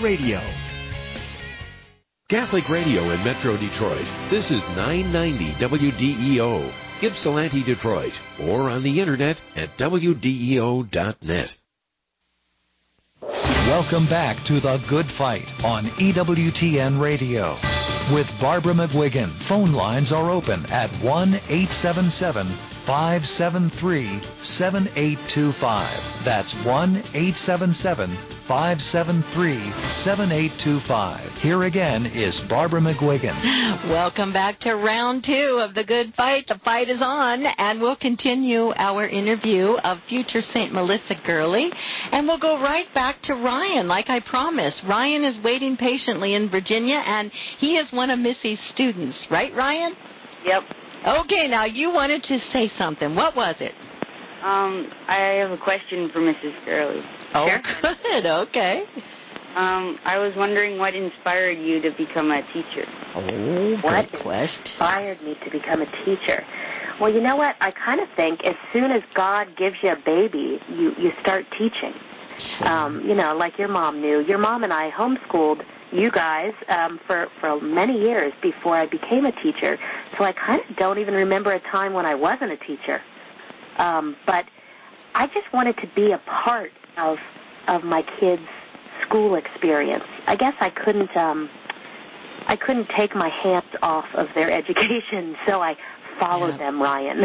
radio. Catholic Radio in Metro Detroit. This is 990 WDEO, Ypsilanti, Detroit, or on the internet at WDEO.net. Welcome back to The Good Fight on EWTN Radio. With Barbara McGuigan, phone lines are open at 1-877-573-7825. That's 1-877-573-7825. Here again is Barbara McGuigan. Welcome back to round 2 of The Good Fight. The fight is on, and we'll continue our interview of future St. Melissa Gurley. And we'll go right back to Ryan, like I promised. Ryan is waiting patiently in Virginia, and he is one of Missy's students. Right, Ryan? Yep. Okay, now you wanted to say something. What was it? I have a question for Mrs. Gurley. Oh, Sure? good. Okay. I was wondering what inspired you to become a teacher. Oh, good question. Inspired me to become a teacher? Well, you know what? I kind of think as soon as God gives you a baby, you start teaching. Sure. Like your mom knew. Your mom and I homeschooled you guys for many years before I became a teacher. So I kind of don't even remember a time when I wasn't a teacher. But I just wanted to be a part of my kids' school experience. I guess I couldn't take my hands off of their education, so I followed them, Ryan.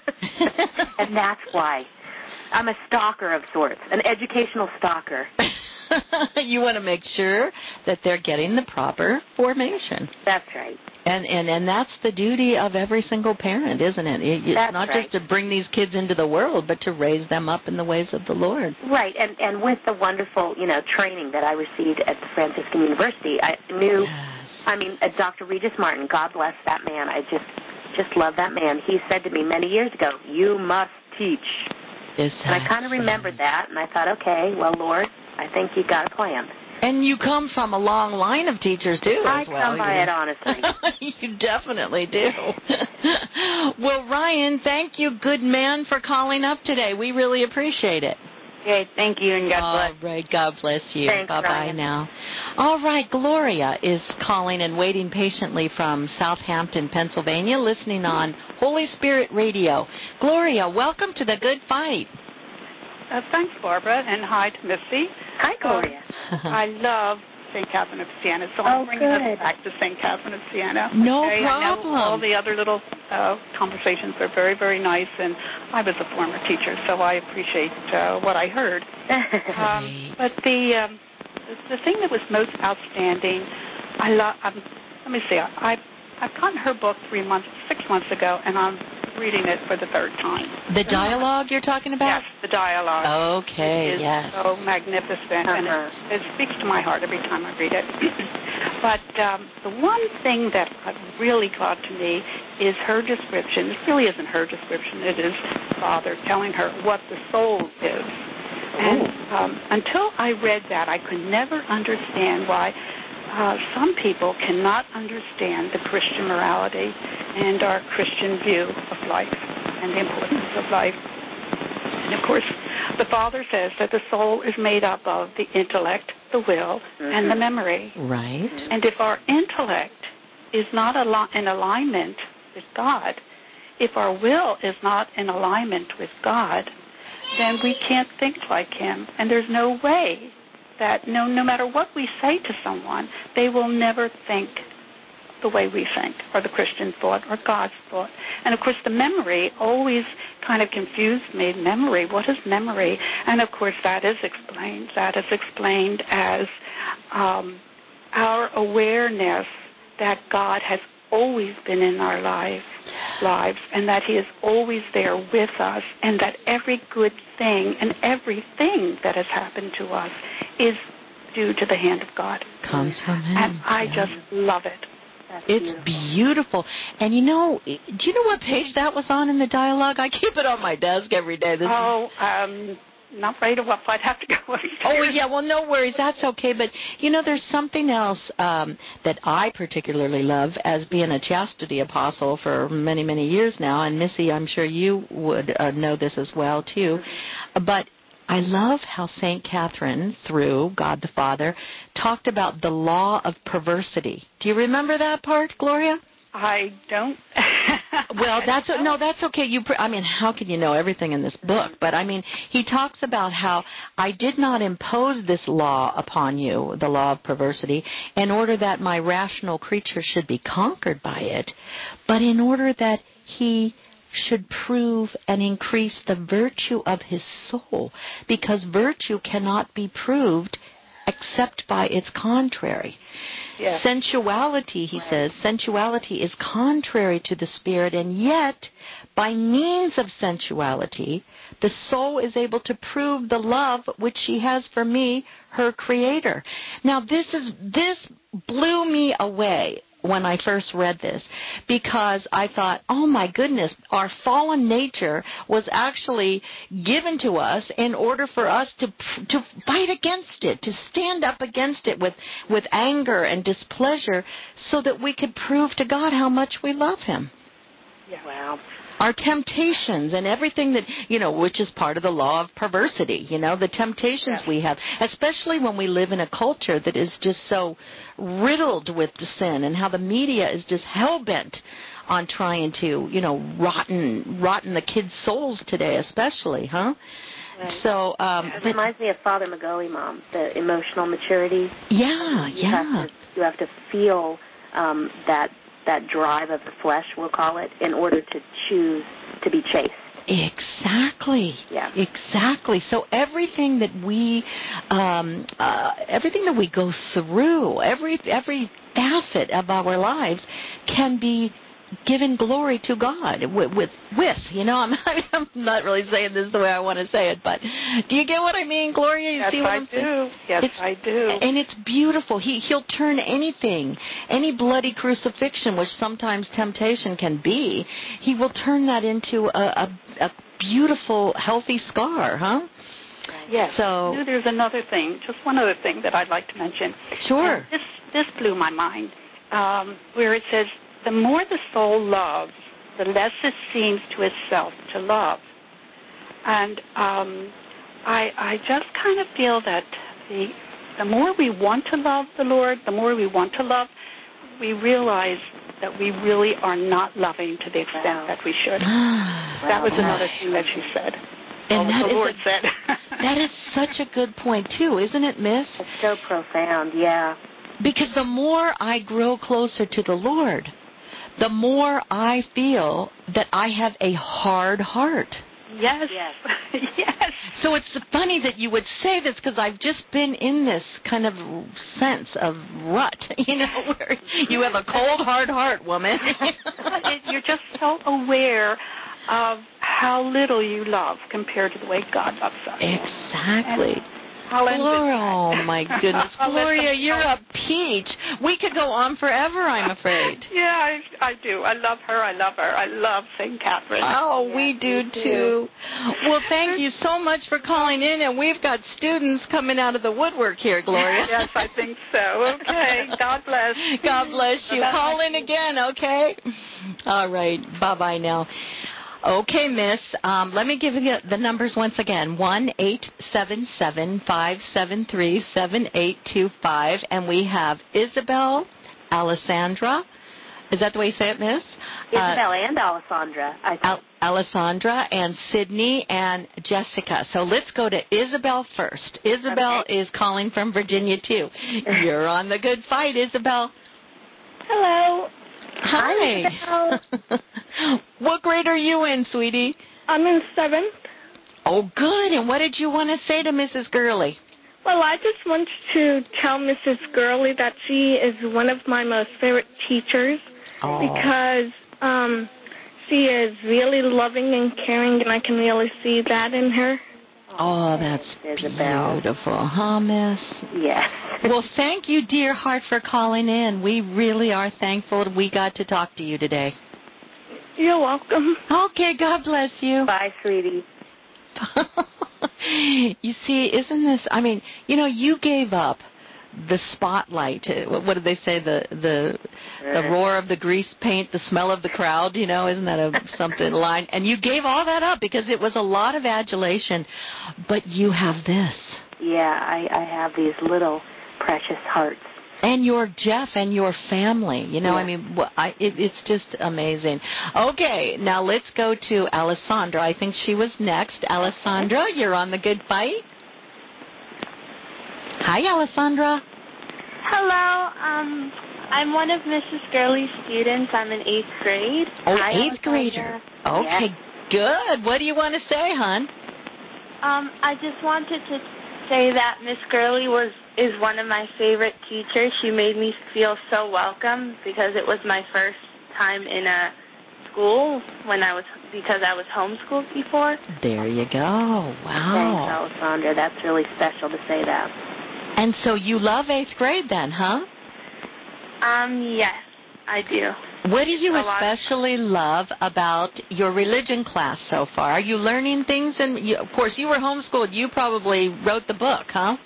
And that's why. I'm a stalker of sorts, an educational stalker. You want to make sure that they're getting the proper formation. That's right. And that's the duty of every single parent, isn't it? It's that's not right. just to bring these kids into the world, but to raise them up in the ways of the Lord. Right, and with the wonderful, training that I received at the Franciscan University, I knew, Dr. Regis Martin, God bless that man. I just love that man. He said to me many years ago, "You must teach." Exactly. And I kind of remembered that, and I thought, okay, well, Lord, I think you got a plan. And you come from a long line of teachers, too, I come by it, honestly. You definitely do. Well, Ryan, thank you, good man, for calling up today. We really appreciate it. Okay, thank you, and God bless. All right, God bless you. Thanks, Bye-bye Ryan. now. All right, Gloria is calling and waiting patiently from Southampton, Pennsylvania, listening on Holy Spirit Radio. Gloria, welcome to The Good Fight. Thanks, Barbara, and hi to Missy. Hi, Gloria. I love St. Catherine of Siena, so I'm bringing us back to St. Catherine of Siena. No problem. I know all the other little conversations are very, very nice, and I was a former teacher, so I appreciate what I heard. But the thing that was most outstanding, I've gotten her book 6 months ago, and I'm reading it for the third time. The dialogue you're talking about? Yes, the dialogue. Okay, it is yes. so magnificent, and it speaks to my heart every time I read it. But the one thing that really got to me is her description. It really isn't her description. It is Father telling her what the soul is. And until I read that, I could never understand why some people cannot understand the Christian morality and our Christian view of life and the importance of life. And, of course, the Father says that the soul is made up of the intellect, the will, and the memory. Right. And if our intellect is not in alignment with God, if our will is not in alignment with God, then we can't think like Him. And there's no way that no matter what we say to someone, they will never think the way we think, or the Christian thought, or God's thought. And, of course, the memory always kind of confused me. Memory, what is memory? And, of course, that is explained. That is explained as our awareness that God has always been in our lives, and that He is always there with us, and that every good thing and everything that has happened to us is due to the hand of God. Comes from Him. And I just love it. It's beautiful. And do you know what page that was on in the dialogue? I keep it on my desk every day. Not right away. I'd have to go upstairs. Oh, yeah, well, no worries. That's okay. But, there's something else that I particularly love as being a chastity apostle for many, many years now. And, Missy, I'm sure you would know this as well, too. But I love how St. Catherine, through God the Father, talked about the law of perversity. Do you remember that part, Gloria? I don't. Well, that's okay. How can you know everything in this book? But he talks about how I did not impose this law upon you, the law of perversity, in order that my rational creature should be conquered by it, but in order that he should prove and increase the virtue of his soul, because virtue cannot be proved except by its contrary. Yes. Sensuality, he says, sensuality is contrary to the spirit, and yet, by means of sensuality, the soul is able to prove the love which she has for me, her creator. Now, this blew me away when I first read this, because I thought, oh my goodness, our fallen nature was actually given to us in order for us to fight against it, to stand up against it with anger and displeasure, so that we could prove to God how much we love Him. Yeah. Wow. Our temptations and everything that, which is part of the law of perversity, the temptations we have, especially when we live in a culture that is just so riddled with the sin, and how the media is just hell-bent on trying to, rotten the kids' souls today, especially, huh? Right. So, it reminds me of Father Magoli, Mom, the emotional maturity. Yeah, You have to feel that drive of the flesh, we'll call it, in order to choose to be chaste. Exactly. Yeah. Exactly. So everything that we go through, every facet of our lives can be given glory to God with I'm not really saying this the way I want to say it, but do you get what I mean, Gloria? You see what I'm saying? Yes, I do. And it's beautiful. He'll turn anything, any bloody crucifixion, which sometimes temptation can be, he will turn that into a beautiful, healthy scar, huh? Yes. So there's another thing, just one other thing that I'd like to mention. Sure. And this blew my mind, where it says, the more the soul loves, the less it seems to itself to love. And I just kind of feel that the more we want to love the Lord, the more we want to love, we realize that we really are not loving to the extent that we should. That was another thing that she said. And that the Lord said. That is such a good point, too, isn't it, Miss? It's so profound, yeah. Because the more I grow closer to the Lord, the more I feel that I have a hard heart. Yes. Yes. So it's funny that you would say this, because I've just been in this kind of sense of rut, where you have a cold, hard heart, woman. You're just so aware of how little you love compared to the way God loves us. Exactly. Gloria, oh my goodness. Gloria, you're a peach. We could go on forever, I'm afraid. Yeah, I do. I love her. I love St. Catherine. Oh, we do too. Well, thank you so much for calling in, and we've got students coming out of the woodwork here, Gloria. Yes, I think so. Okay. God bless. God bless you. Call in again, okay? All right. Bye-bye now. Okay, Miss. Let me give you the numbers once again. 1-877-573-7825. And we have Isabel, Alessandra. Is that the way you say it, Miss? Isabel and Alessandra. Alessandra and Sydney and Jessica. So let's go to Isabel first. Isabel is calling from Virginia, too. You're on The Good Fight, Isabel. Hello. Hi. What grade are you in, sweetie? I'm in 7th. Oh, good. And what did you want to say to Mrs. Gurley? Well, I just want to tell Mrs. Gurley that she is one of my most favorite teachers because she is really loving and caring, and I can really see that in her. Oh, that's beautiful, huh, Miss? Yes. Well, thank you, dear heart, for calling in. We really are thankful we got to talk to you today. You're welcome. Okay, God bless you. Bye, sweetie. You see, isn't this, you gave up the spotlight. What did they say? The roar of the grease paint, the smell of the crowd. Isn't that something line? And you gave all that up because it was a lot of adulation. But you have this. Yeah, I have these little precious hearts. And your Jeff and your family. Yeah. It's just amazing. Okay, now let's go to Alessandra. I think she was next. Alessandra, you're on The Good Fight. Hi, Alessandra. Hello. I'm one of Mrs. Gurley's students. I'm in 8th grade. Oh, Hi, 8th grader. Okay, good. What do you want to say, hon? I just wanted to say that Miss Gurley is one of my favorite teachers. She made me feel so welcome because it was my first time in a school because I was homeschooled before. There you go. Wow. Thanks, Alessandra. That's really special to say that. And so you love 8th grade then, huh? Yes, I do. What do you especially love about your religion class so far? Are you learning things? And of course, you were homeschooled. You probably wrote the book, huh?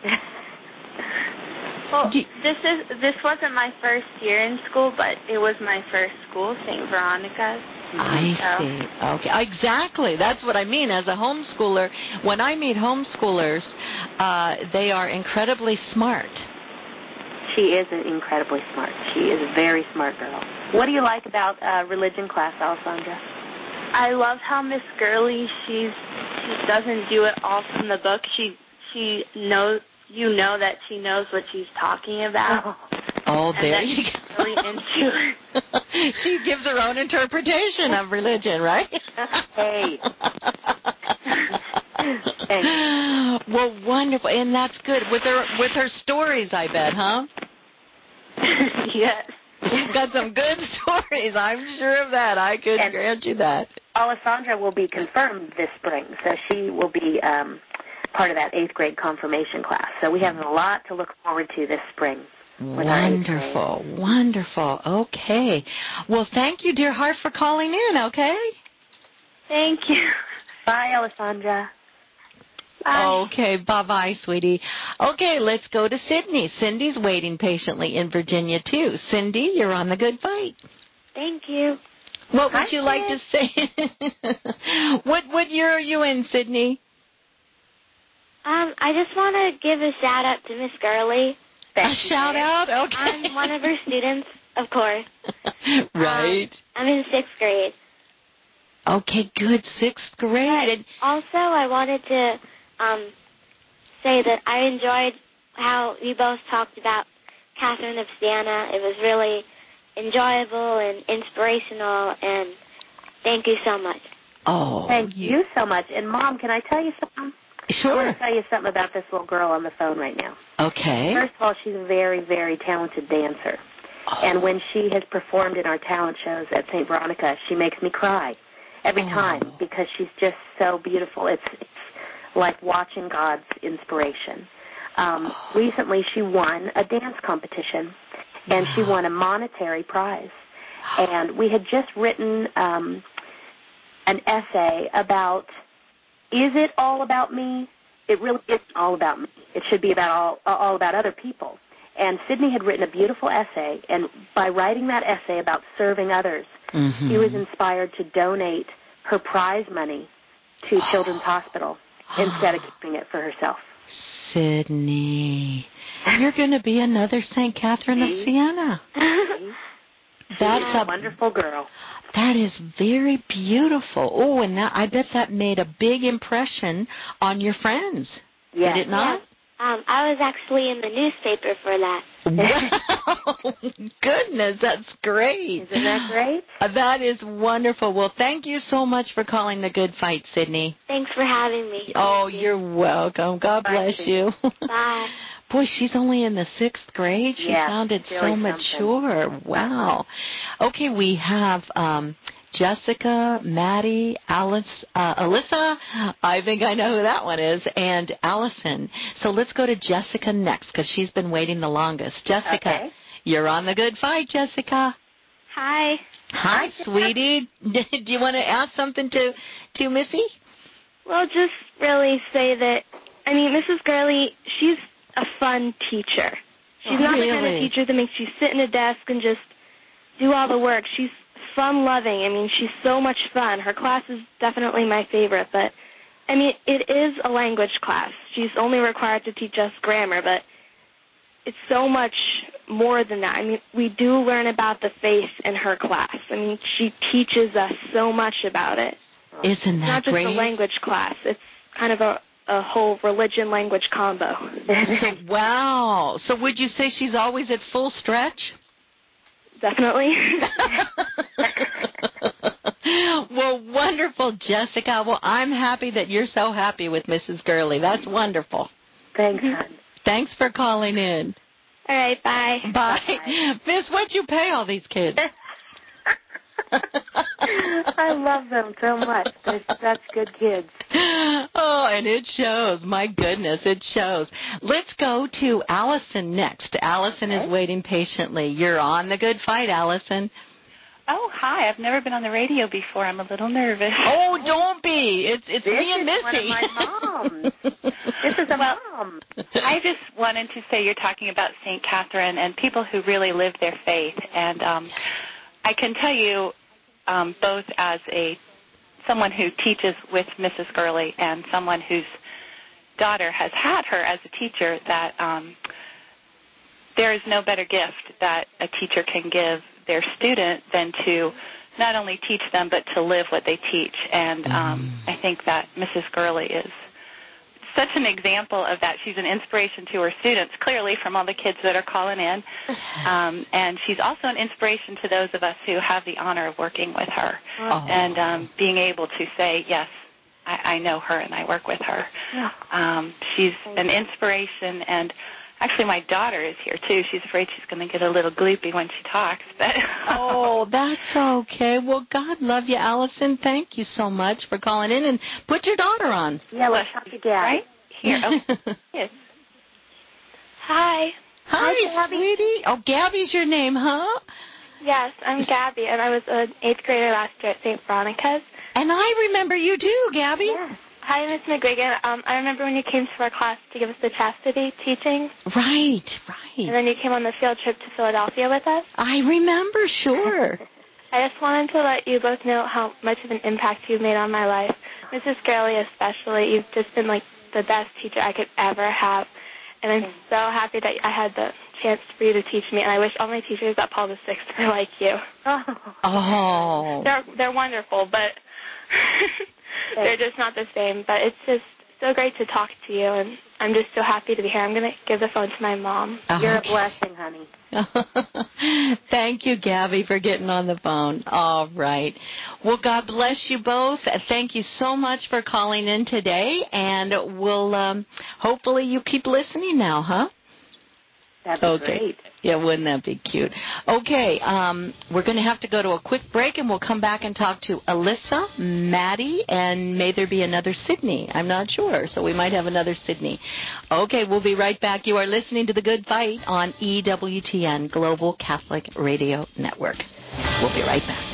Well, this wasn't my first year in school, but it was my first school, St. Veronica's. I see. Okay, exactly. That's what I mean. As a homeschooler, when I meet homeschoolers, they are incredibly smart. She is incredibly smart. She is a very smart girl. What do you like about religion class, Alessandra? I love how Miss Gurley, she doesn't do it all from the book. She knows, that she knows what she's talking about. Oh, there you go. Really into it. She gives her own interpretation of religion, right? Hey. Well, wonderful, and that's good with her stories, I bet, huh? Yes. She's got some good stories. I'm sure of that. I could grant you that. Alessandra will be confirmed this spring, so she will be part of that 8th grade confirmation class. So we have a lot to look forward to this spring. Wonderful, wonderful. Okay. Well, thank you, dear heart, for calling in, okay? Thank you. Bye, Alessandra. Bye. Okay, bye-bye, sweetie. Okay, let's go to Sydney. Cindy's waiting patiently in Virginia, too. Cindy, you're on The Good Fight. Thank you. What would you like to say? What year are you in, Sydney? I just want to give a shout-out to Miss Gurley. A shout-out? Okay. I'm one of her students, of course. Right. I'm in 6th grade. Okay, good. 6th grade. Also, I wanted to say that I enjoyed how you both talked about Catherine of Siena. It was really enjoyable and inspirational, and thank you so much. Oh, thank you so much. And, Mom, can I tell you something? Sure. I want to tell you something about this little girl on the phone right now. Okay. First of all, she's a very, very talented dancer. Oh. And when she has performed in our talent shows at St. Veronica, she makes me cry every time because she's just so beautiful. It's like watching God's inspiration. Recently, she won a dance competition, and she won a monetary prize. And we had just written an essay about, is it all about me? It really isn't all about me. It should be about all about other people. And Sydney had written a beautiful essay, and by writing that essay about serving others, she was inspired to donate her prize money to Children's Hospital instead of keeping it for herself. Sydney, you're going to be another St. Catherine of Siena. That's a wonderful girl. That is very beautiful. Oh, and I bet that made a big impression on your friends. Yes. Did it not? Yeah. I was actually in the newspaper for that. Wow. Goodness, that's great. Isn't that great? That is wonderful. Well, thank you so much for calling The Good Fight, Sydney. Thanks for having me. Oh, you're welcome. God bless you. Bye. Boy, she's only in the 6th grade. She sounded so mature. Wow. Okay, we have Jessica, Maddie, Alyssa, I think I know who that one is, and Allison. So let's go to Jessica next because she's been waiting the longest. Jessica, you're on The Good Fight, Jessica. Hi. Hi, sweetie. Do you want to ask something to Missy? Well, just really say that, Mrs. Gurley, she's a fun teacher. She's not the kind of teacher that makes you sit in a desk and just do all the work. She's fun-loving. I mean, she's so much fun. Her class is definitely my favorite, but, I mean, it is a language class. She's only required to teach us grammar, but it's so much more than that. I mean, we do learn about the faith in her class. I mean, she teaches us so much about it. Isn't that great? It's not just a language class. It's kind of a whole religion-language combo. Wow. So would you say she's always at full stretch? Definitely. Well, wonderful, Jessica. Well, I'm happy that you're so happy with Mrs. Gurley. That's wonderful. Thanks, hon. Thanks for calling in. All right, bye. Bye. Miss, what'd you pay all these kids? I love them so much. They're such good kids. Oh, and it shows. My goodness, it shows. Let's go to Allison next. Allison is waiting patiently. You're on The Good Fight, Allison. Oh, hi. I've never been on the radio before. I'm a little nervous. Oh, don't be. It's me and Missy. This is one of my moms. This is a mom. I just wanted to say you're talking about St. Catherine and people who really live their faith. And I can tell you, both as someone who teaches with Mrs. Gurley and someone whose daughter has had her as a teacher, that there is no better gift that a teacher can give their student than to not only teach them but to live what they teach. And I think that Mrs. Gurley is such an example of that. She's an inspiration to her students, clearly, from all the kids that are calling in. And she's also an inspiration to those of us who have the honor of working with her and being able to say, yes, I know her and I work with her. She's an inspiration. And actually, my daughter is here, too. She's afraid she's going to get a little gloopy when she talks. But oh, that's okay. Well, God love you, Allison. Thank you so much for calling in. And put your daughter on. Yeah, let's talk to Gabby. Right here. Oh, yes. Hi. Hi, Gabby. sweetie. Oh, Gabby's your name, huh? Yes, I'm Gabby, and I was an 8th grader last year at St. Veronica's. And I remember you, too, Gabby. Yes. Hi, Ms. McGuigan. I remember when you came to our class to give us the chastity teaching. Right. And then you came on the field trip to Philadelphia with us. I remember, sure. I just wanted to let you both know how much of an impact you've made on my life. Mrs. Gurley especially, you've just been like the best teacher I could ever have. And I'm so happy that I had the chance for you to teach me, and I wish all my teachers at Paul VI were like you. Oh. They're wonderful, but they're just not the same. But it's just so great to talk to you, and I'm just so happy to be here. I'm going to give the phone to my mom. You're a blessing, honey. Thank you, Gabby, for getting on the phone. All right. Well, God bless you both. Thank you so much for calling in today, and we'll hopefully you keep listening now, huh? That'd be great. Yeah, wouldn't that be cute? Okay, we're going to have to go to a quick break, and we'll come back and talk to Alyssa, Maddie, and may there be another Sydney. I'm not sure, so we might have another Sydney. Okay, we'll be right back. You are listening to The Good Fight on EWTN, Global Catholic Radio Network. We'll be right back.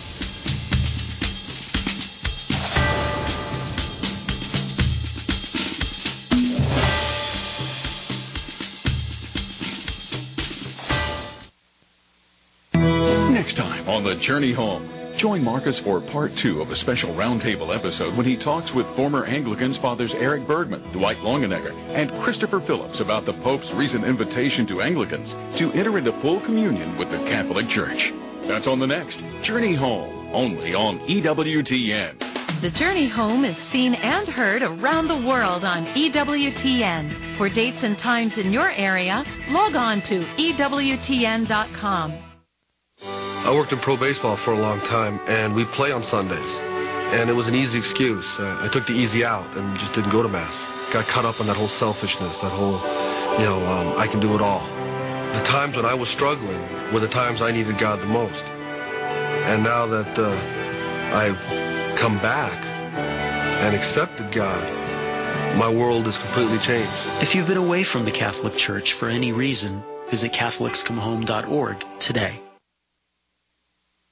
Next time on The Journey Home, join Marcus for part 2 of a special roundtable episode when he talks with former Anglicans Fathers Eric Bergman, Dwight Longenegger, and Christopher Phillips about the Pope's recent invitation to Anglicans to enter into full communion with the Catholic Church. That's on the next Journey Home, only on EWTN. The Journey Home is seen and heard around the world on EWTN. For dates and times in your area, log on to EWTN.com. I worked in pro baseball for a long time, and we play on Sundays. And it was an easy excuse. I took the easy out and just didn't go to Mass. Got caught up in that whole selfishness, that whole, I can do it all. The times when I was struggling were the times I needed God the most. And now that I've come back and accepted God, my world is completely changed. If you've been away from the Catholic Church for any reason, visit CatholicsComeHome.org today.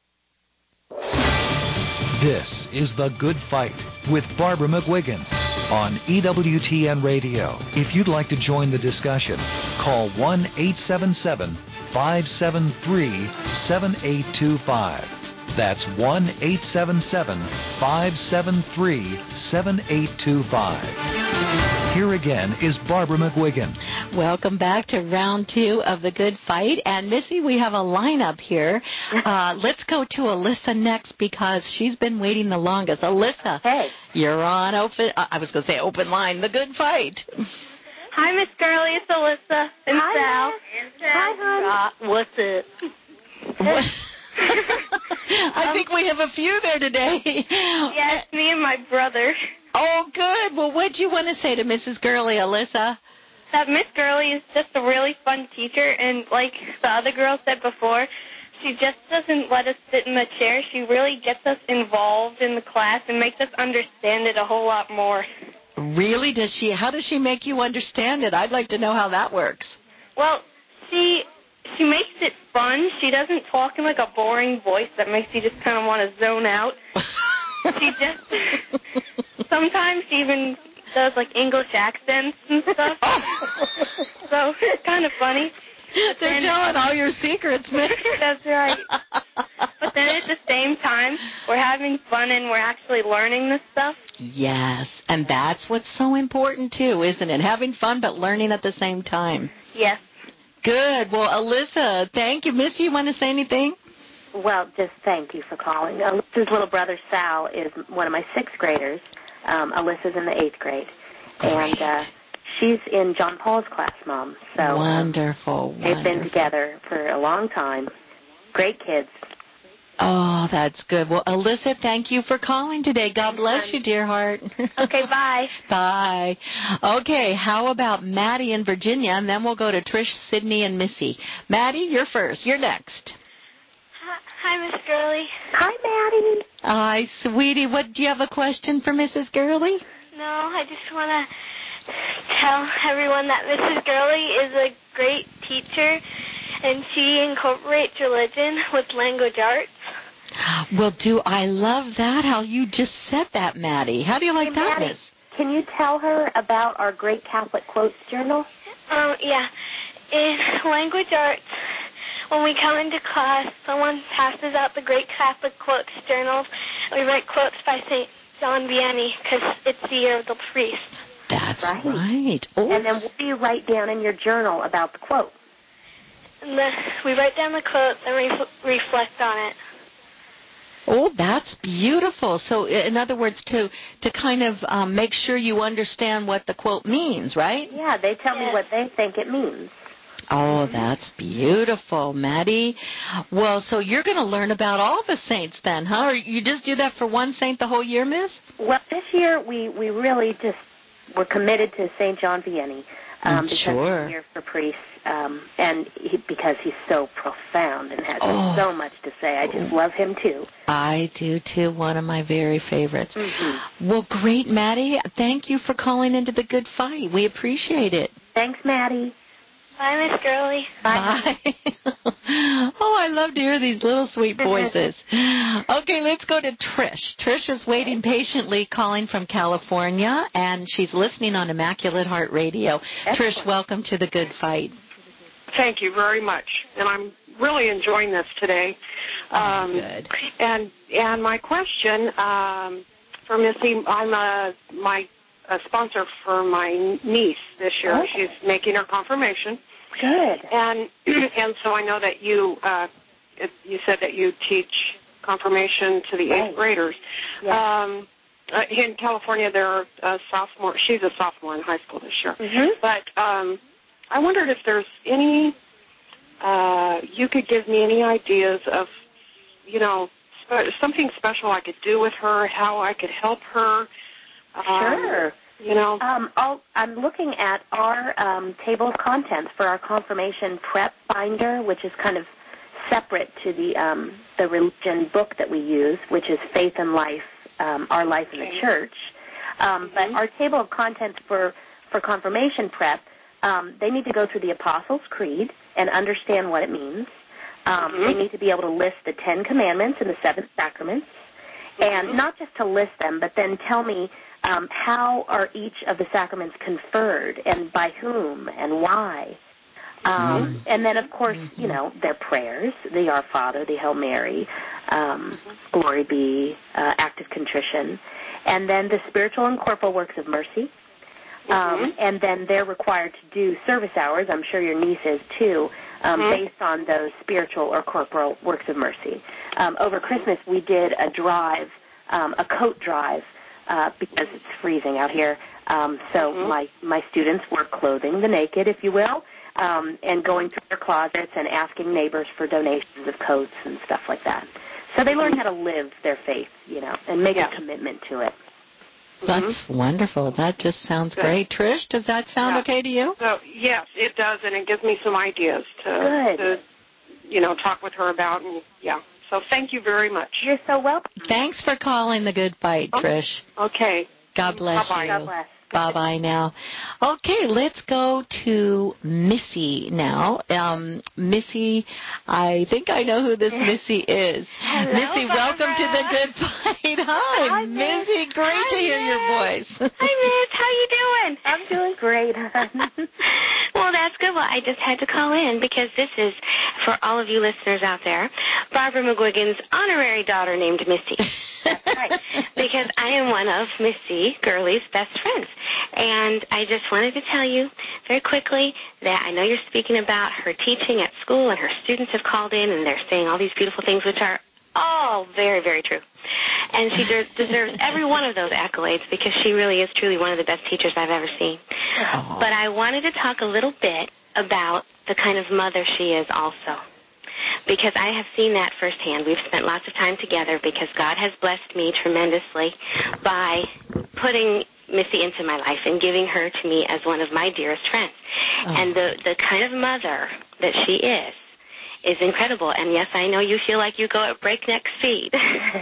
This is The Good Fight with Barbara McGuigan. on EWTN Radio. If you'd like to join the discussion, call 1-877-573-7825. That's 1-877-573-7825. Here again is Barbara McGuigan. Welcome back to round 2 of The Good Fight. And, Missy, we have a lineup here. Let's go to Alyssa next because she's been waiting the longest. Alyssa, hey, you're on open line, The Good Fight. Hi, Miss Gurley. It's Alyssa and Sal. Hi, hon. What's it? I think we have a few there today. Yes, me and my brother. Oh, good. Well, what do you want to say to Mrs. Gurley, Alyssa? That Miss Gurley is just a really fun teacher, and like the other girl said before, she just doesn't let us sit in the chair. She really gets us involved in the class and makes us understand it a whole lot more. Really? Does she? How does she make you understand it? I'd like to know how that works. Well, she makes it fun. She doesn't talk in like a boring voice that makes you just kind of want to zone out. She just sometimes she even does like English accents and stuff. So it's kind of funny. They're telling all your secrets, man. That's right. But then at the same time, we're having fun and we're actually learning this stuff. Yes, and that's what's so important too, isn't it? Having fun but learning at the same time. Yes. Good. Well, Alyssa, thank you. Missy, you want to say anything? Well, just thank you for calling. Alyssa's little brother, Sal, is one of my 6th graders. Alyssa's in the 8th grade. And she's in John Paul's class, Mom. So wonderful. They've been together for a long time. Great kids. Oh, that's good. Well, Alyssa, thank you for calling today. God bless you, dear heart. Okay, bye. Bye. Okay, how about Maddie in Virginia, and then we'll go to Trish, Sydney, and Missy. Maddie, you're first. You're next. Hi, Miss Gurley. Hi, Maddie. Hi, sweetie. What, do you have a question for Mrs. Gurley? No, I just want to tell everyone that Mrs. Gurley is a great teacher, and she incorporates religion with language arts. Well, I love that, how you just said that, Maddie. How do you like that, Maddie, Miss? Can you tell her about our Great Catholic Quotes Journal? Yeah. In language arts, when we come into class, someone passes out the Great Catholic Quotes Journals. We write quotes by St. John Vianney because it's the year of the priest. That's right. Oh. And then what do you write down in your journal about the quote? We write down the quote and reflect on it. Oh, that's beautiful. So, in other words, to kind of make sure you understand what the quote means, right? Yeah, they tell me what they think it means. Oh, that's beautiful, Maddie. Well, so you're going to learn about all the saints then, huh? Or you just do that for one saint the whole year, Miss? Well, this year we really just were committed to St. John Vianney. Because it's a year for priests, and because he's so profound and has so much to say. I just love him, too. I do, too. One of my very favorites. Mm-hmm. Well, great, Maddie. Thank you for calling into the Good Fight. We appreciate it. Thanks, Maddie. Bye, Miss Gurley. Bye. Oh, I love to hear these little sweet voices. Okay, let's go to Trish. Trish is waiting patiently, calling from California, and she's listening on Immaculate Heart Radio. Excellent. Trish, welcome to the Good Fight. Thank you very much, and I'm really enjoying this today. Good. And my question for Missy, I'm my sponsor for my niece this year. Okay. She's making her confirmation. Good. And so I know that you said that you teach confirmation to the 8th graders. Yes. In California, they're a sophomore. She's a sophomore in high school this year. Mm-hmm. But I wondered if there's any, you could give me any ideas of, something special I could do with her, how I could help her. Sure. I'm looking at our table of contents for our confirmation prep binder, which is kind of separate to the religion book that we use, which is Faith and Life, Our Life in the Church. But our table of contents for confirmation prep, they need to go through the Apostles' Creed and understand what it means. They need to be able to list the 10 Commandments and the 7 Sacraments, and not just to list them, but then tell me how are each of the sacraments conferred and by whom and why. And then, of course, you know, their prayers, the Our Father, the Hail Mary, Glory Be, Act of Contrition, and then the spiritual and corporal works of mercy. And then they're required to do service hours, I'm sure your niece is too, based on those spiritual or corporal works of mercy. Over Christmas, we did a drive, a coat drive, because it's freezing out here. So my students were clothing the naked, if you will, and going through their closets and asking neighbors for donations of coats and stuff like that. So they learn how to live their faith, you know, and make a commitment to it. That's wonderful. That just sounds great. Trish, does that sound okay to you? So, yes, it does, and it gives me some ideas to you know, talk with her about. And so thank you very much. You're so welcome. Thanks for calling The Good Fight, Trish. Okay. God bless Bye-bye. you. God bless. Bye-bye now. Okay, let's go to Missy now. Missy, I think I know who this Missy is. Hello, Missy, Barbara. welcome to The Good Fight. Hi, Missy. Great to hear your voice. Hi, Miss. How you doing? I'm doing great, Well, that's good. Well, I just had to call in because this is, for all of you listeners out there, Barbara McGuigan's honorary daughter named Missy. That's right. Because I am one of Missy Gurley's best friends. And I just wanted to tell you very quickly that I know you're speaking about her teaching at school, and her students have called in and they're saying all these beautiful things, which are all very, very true. And she deserves every one of those accolades because she really is truly one of the best teachers I've ever seen. Aww. But I wanted to talk a little bit about the kind of mother she is also, because I have seen that firsthand. We've spent lots of time together because God has blessed me tremendously by putting Missy into my life and giving her to me as one of my dearest friends. And the kind of mother that she is incredible. And yes, I know you feel like you go at breakneck speed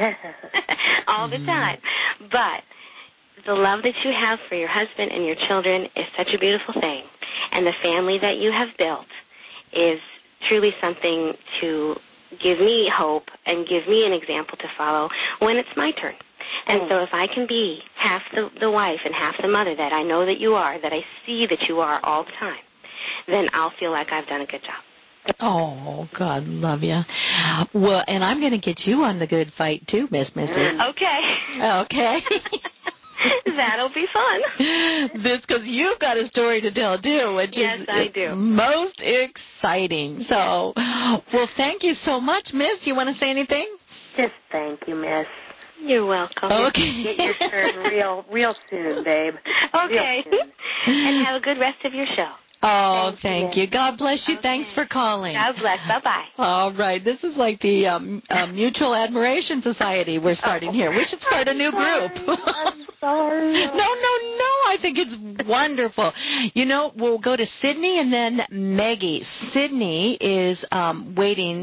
all the time. But the love that you have for your husband and your children is such a beautiful thing. And the family that you have built is truly something to give me hope and give me an example to follow when it's my turn. And so if I can be half the wife and half the mother that I know that you are, that I see that you are all the time, then I'll feel like I've done a good job. Oh, God love you. Well, and I'm going to get you on The Good Fight, too, Miss Missy. Okay. Okay. That'll be fun. Because you've got a story to tell, too, which yes, is I do. Most exciting. So, well, thank you so much, Miss. You want to say anything? Just thank you, Miss. You're welcome. Okay. Get your turn real soon, babe. Okay. Real soon. And have a good rest of your show. Oh, thank you. God bless you. Okay. Thanks for calling. God bless. Bye-bye. All right. This is like the Mutual Admiration Society we're starting here. We should start a new group. I'm sorry. No. I think it's wonderful. You know, we'll go to Sydney and then Maggie. Sydney is waiting.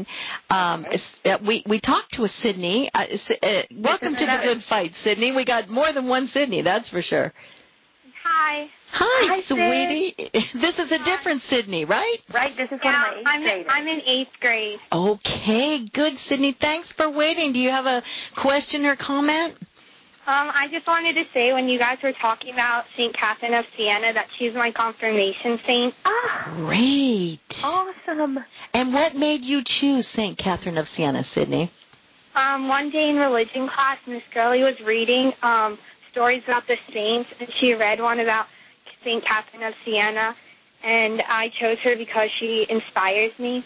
We talked to a Sydney. Welcome to The Good Fight, Sydney. We got more than one Sydney, that's for sure. Hi. Hi, sweetie. This is a different Sydney, right? Right. This is one of my 8th graders. I'm in 8th grade. Okay, good, Sydney. Thanks for waiting. Do you have a question or comment? I just wanted to say when you guys were talking about St. Catherine of Siena that she's my confirmation saint. Great. Awesome. And what made you choose St. Catherine of Siena, Sydney? One day in religion class, Miss Gurley was reading stories about the saints, and she read one about St. Catherine of Siena, and I chose her because she inspires me.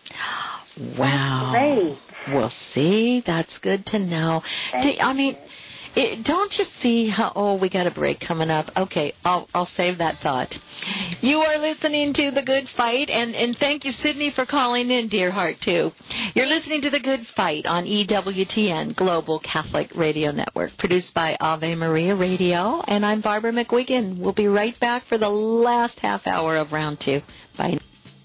Wow. Great. Well, see, that's good to know. Don't you see how, we got a break coming up. Okay, I'll save that thought. You are listening to The Good Fight, and thank you, Sydney, for calling in, dear heart, too. You're listening to The Good Fight on EWTN, Global Catholic Radio Network, produced by Ave Maria Radio, and I'm Barbara McGuigan. We'll be right back for the last half hour of round 2. Bye.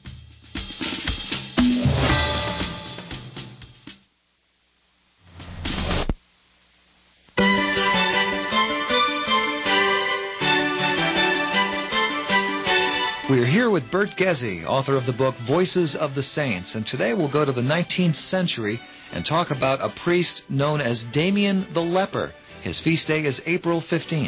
We're here with Bert Gezi, author of the book Voices of the Saints, and today we'll go to the 19th century and talk about a priest known as Damien the Leper. His feast day is April 15th.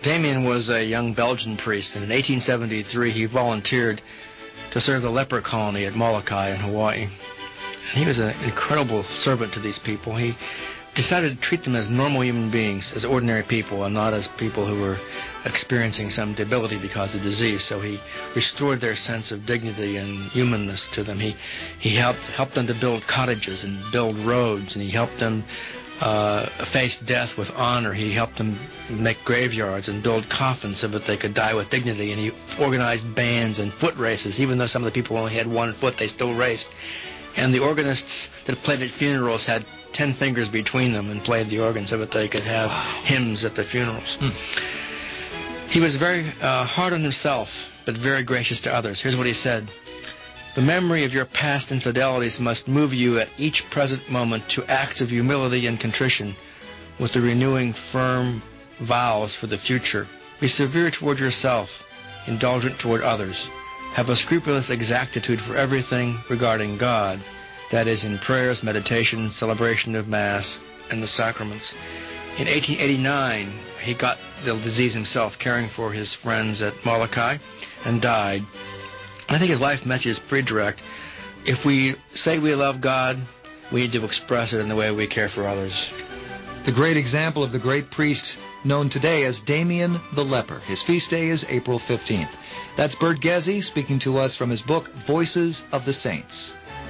Damien was a young Belgian priest, and in 1873 he volunteered to serve the leper colony at Molokai in Hawaii. And he was an incredible servant to these people. He decided to treat them as normal human beings, as ordinary people, and not as people who were experiencing some debility because of disease. So he restored their sense of dignity and humanness to them. He helped them to build cottages and build roads, and he helped them face death with honor. He helped them make graveyards and build coffins so that they could die with dignity. And he organized bands and foot races. Even though some of the people only had one foot, they still raced. And the organists that played at funerals had 10 fingers between them and played the organ so that they could have hymns at the funerals. He was very hard on himself, but very gracious to others. Here's what he said. The memory of your past infidelities must move you at each present moment to acts of humility and contrition, with the renewing firm vows for the future. Be severe toward yourself, indulgent toward others. Have a scrupulous exactitude for everything regarding God, that is, in prayers, meditation, celebration of Mass, and the sacraments. In 1889, he got the disease himself, caring for his friends at Molokai, and died. I think his life message is pretty direct. If we say we love God, we need to express it in the way we care for others. The great example of the great priest known today as Damien the Leper. His feast day is April 15th. That's Bert Gezzi speaking to us from his book, Voices of the Saints.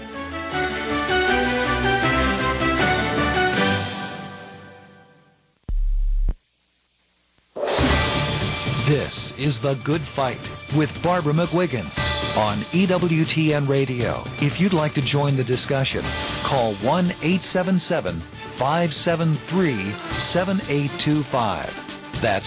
This is The Good Fight with Barbara McGuigan on EWTN Radio. If you'd like to join the discussion, call 1-877-573-7825. That's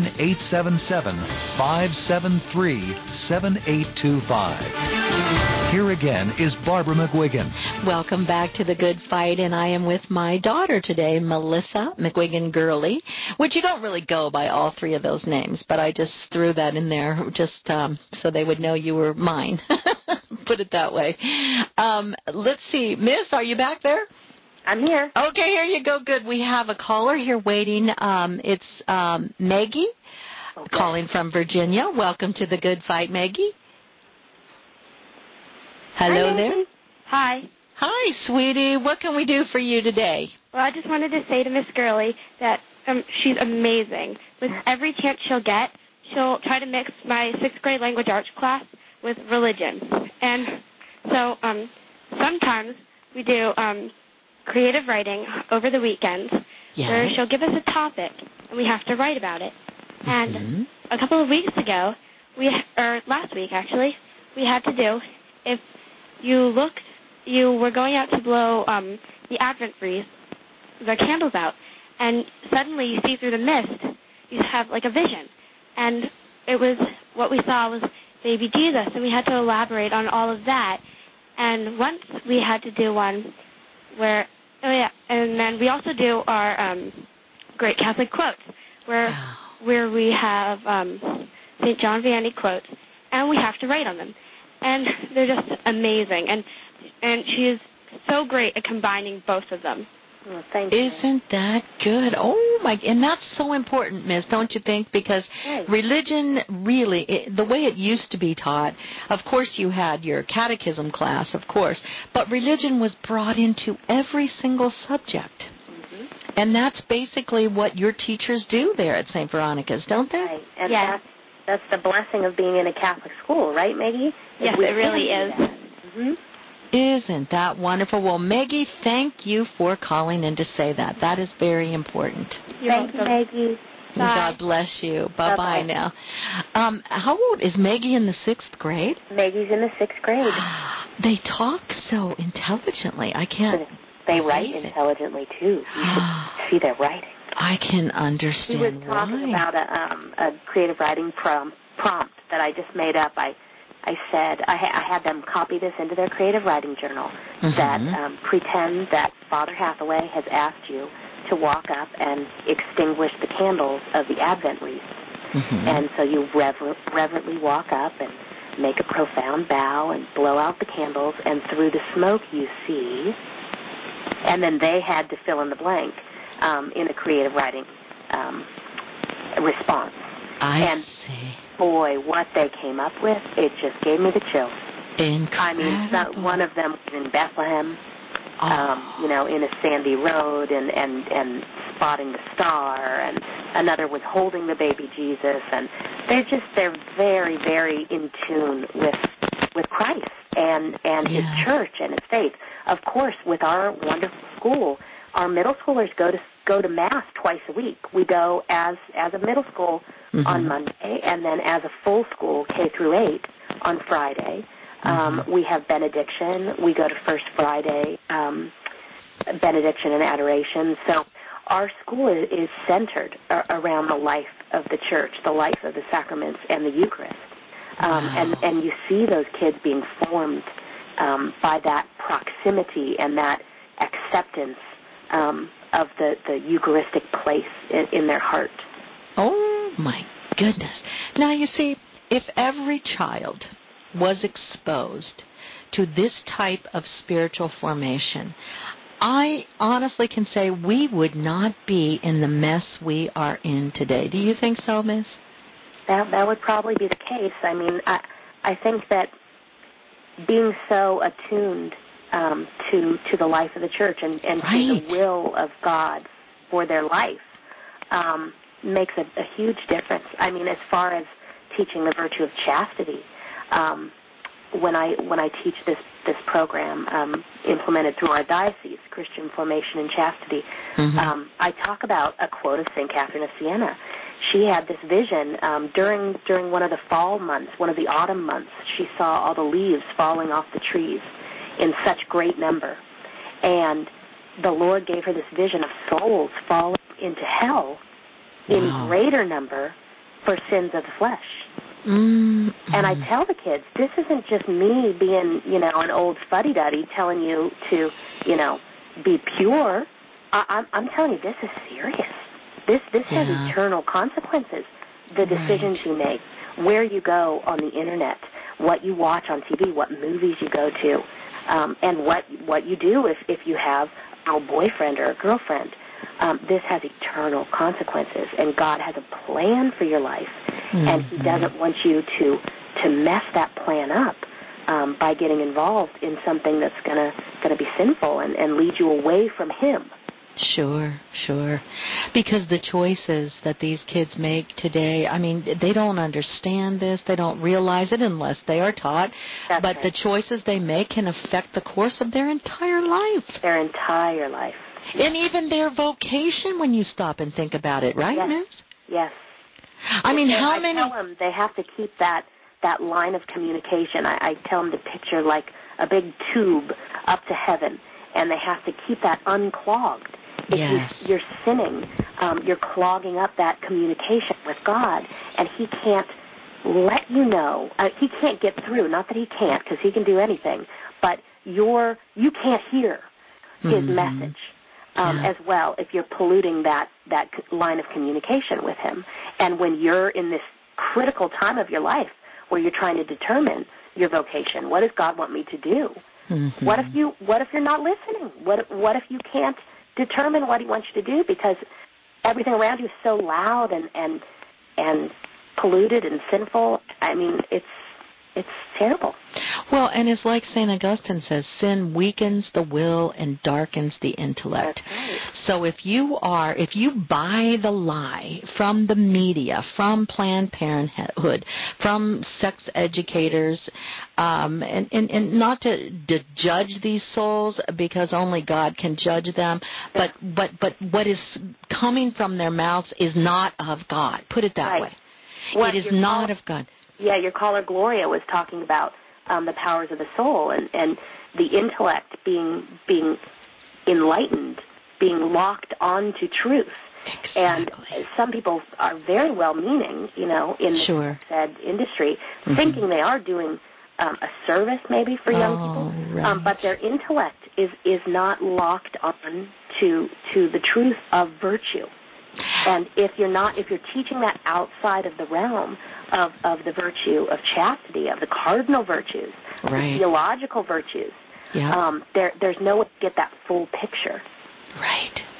1-877-573-7825. Here again is Barbara McGuigan. Welcome back to The Good Fight, and I am with my daughter today, Melissa McGuigan-Gurley, which you don't really go by all three of those names, but I just threw that in there just so they would know you were mine. Put it that way. Let's see. Miss, are you back there? I'm here. Okay, here you go. Good. We have a caller here waiting. It's Maggie calling from Virginia. Welcome to The Good Fight, Maggie. Hello there. Hi. Hi, sweetie. What can we do for you today? Well, I just wanted to say to Miss Gurley that she's amazing. With every chance she'll get, she'll try to mix my 6th grade language arts class with religion. And so sometimes we do creative writing over the weekends, where she'll give us a topic, and we have to write about it. And a couple of weeks ago, last week actually, we had to do, if you were going out to blow the Advent wreath, the candles out, and suddenly you see through the mist, you have like a vision. And what we saw was baby Jesus, and we had to elaborate on all of that. And once we had to do one where, and then we also do our Great Catholic Quotes, where we have St. John Vianney quotes, and we have to write on them. And they're just amazing. And she is so great at combining both of them. Oh, thank you. Isn't that good? Oh, my. And that's so important, Miss, don't you think? Because religion really, the way it used to be taught, of course you had your catechism class, of course, but religion was brought into every single subject. And that's basically what your teachers do there at St. Veronica's, don't they? Right. And that's the blessing of being in a Catholic school, right, Maggie? Yes, it really is. Isn't that wonderful? Well, Maggie, thank you for calling in to say that. That is very important. Thank you, Maggie. Bye. God bless you. Bye-bye now. How old is Maggie in the 6th grade? Maggie's in the 6th grade. They talk so intelligently. I can't. They write intelligently, too. You should see their writing. I can understand why. We were talking about a creative writing prompt that I just made up. I said I had them copy this into their creative writing journal, that pretend that Father Hathaway has asked you to walk up and extinguish the candles of the Advent wreath. And so you reverently walk up and make a profound bow and blow out the candles, and through the smoke you see, and then they had to fill in the blank in a creative writing response. I see. Boy, what they came up with, it just gave me the chills. Incredible. One of them was in Bethlehem, in a sandy road and spotting the star, and another was holding the baby Jesus, and they're very, very in tune with Christ and his church and his faith. Of course, with our wonderful school, our middle schoolers go to Mass twice a week. We go as a middle school on Monday, and then as a full school, K through 8, on Friday. We have benediction. We go to First Friday, benediction and adoration. So our school is centered around the life of the church, the life of the sacraments and the Eucharist. And you see those kids being formed by that proximity and that acceptance of the Eucharistic place in their heart. Oh, my goodness. Now, you see, if every child was exposed to this type of spiritual formation, I honestly can say we would not be in the mess we are in today. Do you think so, Miss? That would probably be the case. I mean, I think that being so attuned to the life of the church and to the will of God for their life makes a huge difference. I mean, as far as teaching the virtue of chastity, when I teach this program implemented through our diocese, Christian Formation and Chastity, I talk about a quote of St. Catherine of Siena. She had this vision during one of the fall months, one of the autumn months. She saw all the leaves falling off the trees in such great number. And the Lord gave her this vision of souls falling into hell in greater number for sins of the flesh. And I tell the kids, this isn't just me being, an old fuddy-duddy telling you to, be pure. I'm telling you, this is serious. This has eternal consequences. The decisions you make, where you go on the internet, what you watch on TV, what movies you go to, and what you do if you have a boyfriend or a girlfriend. This has eternal consequences, and God has a plan for your life, and He doesn't want you to mess that plan up by getting involved in something that's gonna be sinful and lead you away from Him. Sure. Because the choices that these kids make today, I mean, they don't understand this. They don't realize it unless they are taught. But right. The choices they make can affect the course of their entire life. Their entire life. And even their vocation when you stop and think about it, right, Yes. Miss? Yes. I mean, I tell them they have to keep that line of communication. I tell them to picture like a big tube up to heaven, and they have to keep that unclogged. If you're sinning, you're clogging up that communication with God, and He can't let you know. He can't get through. Not that He can't, because He can do anything, but you can't hear His message as well if you're polluting that line of communication with Him. And when you're in this critical time of your life where you're trying to determine your vocation, what does God want me to do? What if you're not listening? What if you can't determine what He wants you to do because everything around you is so loud and polluted and sinful? I mean, it's terrible. Well, and it's like St. Augustine says, sin weakens the will and darkens the intellect. That's right. So if you buy the lie from the media, from Planned Parenthood, from sex educators, and not to judge these souls because only God can judge them, but what is coming from their mouths is not of God. Put it that way. It is not of God. Yeah, your caller Gloria was talking about the powers of the soul and the intellect being enlightened, being locked onto truth. Exactly. And some people are very well-meaning, in the said industry, thinking they are doing a service maybe for young people, right. But their intellect is not locked on to the truth of virtue. And if you're teaching that outside of the realm of the virtue of chastity, of the cardinal virtues, right. the theological virtues, there's no way to get that full picture. Right.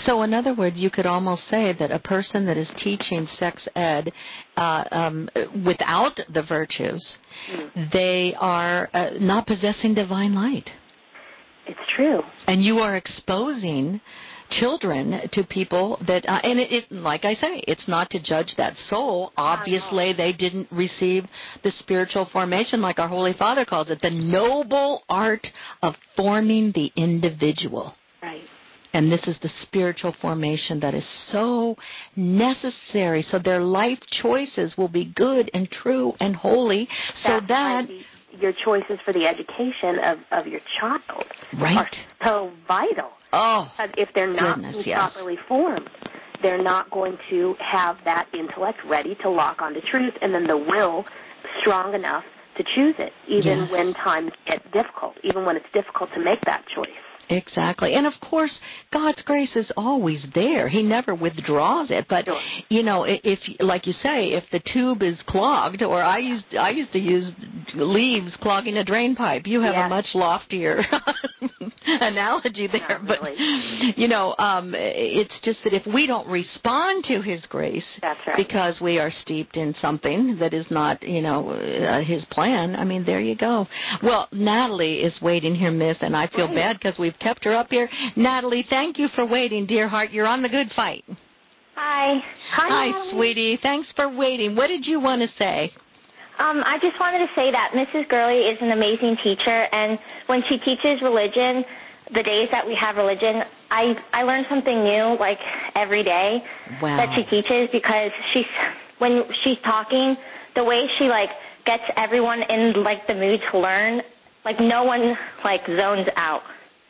So, in other words, you could almost say that a person that is teaching sex ed without the virtues, they are not possessing divine light. It's true. And you are exposing children to people that, and it, like I say, it's not to judge that soul. Obviously, they didn't receive the spiritual formation, like our Holy Father calls it, the noble art of forming the individual. Right. And this is the spiritual formation that is so necessary, so their life choices will be good and true and holy, so that your choices for the education of your child are so vital. Oh, because if they're not properly formed, they're not going to have that intellect ready to lock onto truth, and then the will strong enough to choose it, even when times get difficult, even when it's difficult to make that choice. Exactly. And, of course, God's grace is always there. He never withdraws it. But, you know, if, like you say, if the tube is clogged, or I used to use leaves clogging a drain pipe. You have a much loftier analogy there. But, you know, it's just that if we don't respond to His grace because we are steeped in something that is not, you know, His plan, I mean, there you go. Well, Natalie is waiting here, Miss, and I feel bad because we've kept her up here. Natalie, thank you for waiting, dear heart. You're on the good fight. Hi. Hi, sweetie. Thanks for waiting. What did you want to say? I just wanted to say that Mrs. Gurley is an amazing teacher, and when she teaches religion, the days that we have religion, I learn something new, like, every day that she teaches, because when she's talking, the way she, like, gets everyone in, like, the mood to learn, like, no one, like, zones out.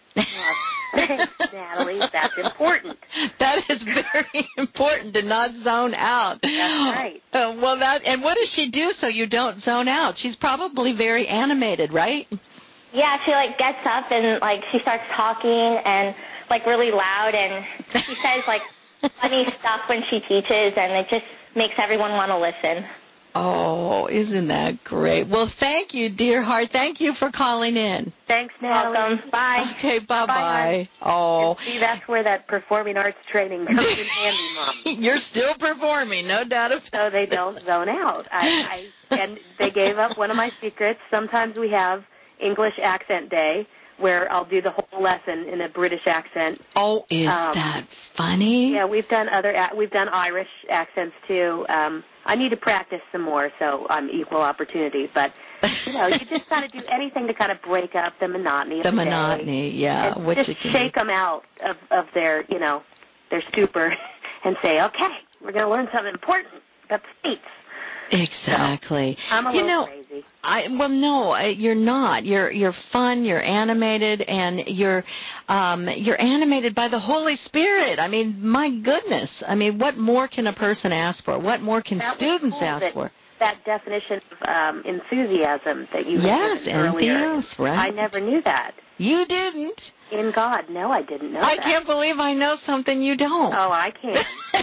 Natalie, that's important. That is very important, to not zone out. That's right. And what does she do so you don't zone out? She's probably very animated, right? Yeah, she like gets up and like she starts talking and like really loud, and she says like funny stuff when she teaches, and it just makes everyone want to listen. Oh, isn't that great? Well, thank you, dear heart. Thank you for calling in. Thanks, Natalie. Welcome. Bye. Okay, bye-bye. Oh. And see, that's where that performing arts training comes in handy, Mom. You're still performing, no doubt about it. So they don't zone out. And they gave up one of my secrets. Sometimes we have English accent day, where I'll do the whole lesson in a British accent. Oh, is that funny? Yeah, we've done Irish accents too. I need to practice some more, so I'm equal opportunity. But you know, you just got to do anything to kind of break up the monotony of the monotony, day, yeah. and just shake them out of their, you know, their stupor, and say, okay, we're going to learn something important about the States. Exactly. So, I'm a little crazy. You're not. You're fun. You're animated, and you're animated by the Holy Spirit. I mean, my goodness. I mean, what more can a person ask for? What more can students ask for? That definition of enthusiasm that you had given earlier. Right. I never knew that. You didn't? In God, no, I didn't know that. I can't believe I know something you don't. Oh, I can.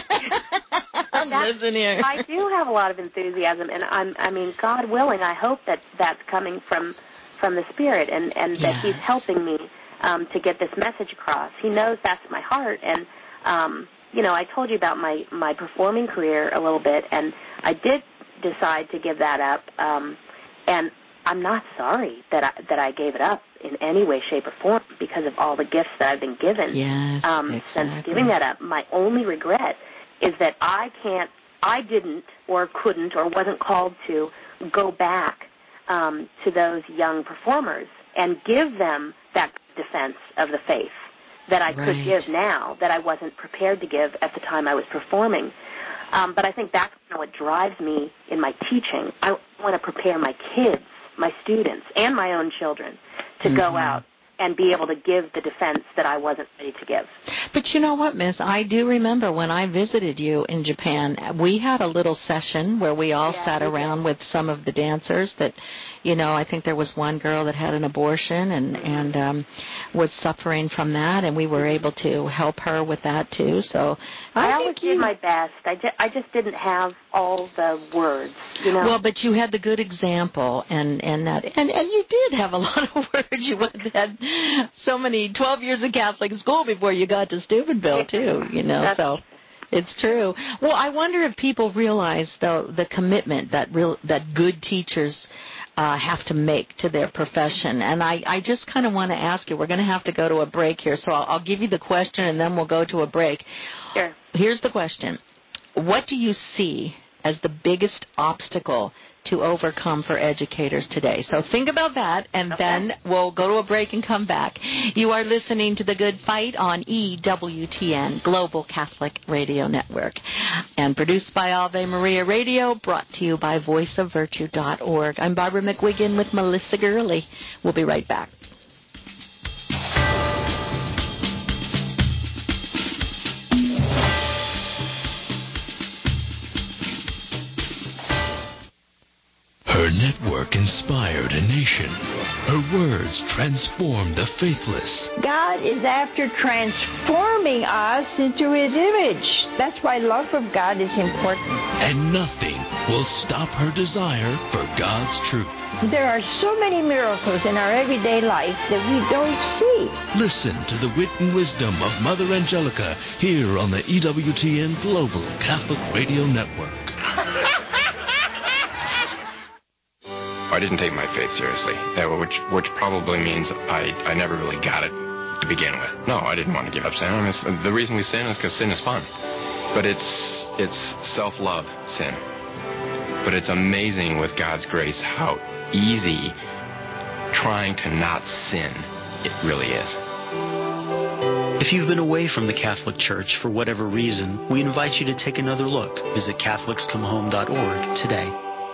Listen here. I do have a lot of enthusiasm, and I mean, God willing, I hope that that's coming from the Spirit, and that He's helping me to get this message across. He knows that's my heart, and you know, I told you about my performing career a little bit, and I did decide to give that up, and I'm not sorry that I gave it up in any way, shape, or form, because of all the gifts that I've been given. Yes, exactly. Since giving that up, my only regret is that I didn't, or couldn't, or wasn't called to go back to those young performers and give them that defense of the faith that I could give now, that I wasn't prepared to give at the time I was performing. But I think that's what drives me in my teaching. I want to prepare my kids, my students, and my own children to go out and be able to give the defense that I wasn't ready to give. But you know what, Miss? I do remember when I visited you in Japan, we had a little session where we all sat around with some of the dancers that, you know, I think there was one girl that had an abortion and was suffering from that, and we were able to help her with that too. So I always did my best. I just didn't have all the words, you know. Well, but you had the good example, and you did have a lot of words. You had so many 12 years of Catholic school before you got to to Steubenville too, so it's true. Well, I wonder if people realize the commitment that good teachers have to make to their profession. And I just kind of want to ask you, we're going to have to go to a break here, so I'll give you the question and then we'll go to a break. Sure. Here's the question. What do you see as the biggest obstacle to overcome for educators today? So think about that, and then we'll go to a break and come back. You are listening to The Good Fight on EWTN, Global Catholic Radio Network, and produced by Ave Maria Radio, brought to you by voiceofvirtue.org. I'm Barbara McGuigan with Melissa Gurley. We'll be right back. Her network inspired a nation. Her words transformed the faithless. God is after transforming us into His image. That's why love of God is important. And nothing will stop her desire for God's truth. There are so many miracles in our everyday life that we don't see. Listen to the wit and wisdom of Mother Angelica here on the EWTN Global Catholic Radio Network. I didn't take my faith seriously, which probably means I never really got it to begin with. No, I didn't want to give up sin. The reason we sin is because sin is fun. But it's self-love sin. But it's amazing with God's grace how easy trying to not sin it really is. If you've been away from the Catholic Church for whatever reason, we invite you to take another look. Visit CatholicsComeHome.org today.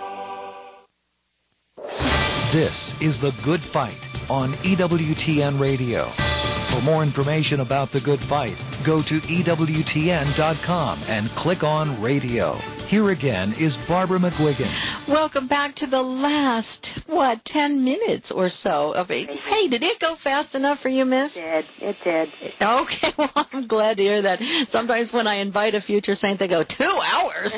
This is The Good Fight on EWTN Radio. For more information about The Good Fight, go to EWTN.com and click on Radio. Here again is Barbara McGuigan. Welcome back to the last, 10 minutes or so of it. Hey, did it go fast enough for you, miss? It did. Okay, well, I'm glad to hear that. Sometimes when I invite a future saint, they go, 2 hours.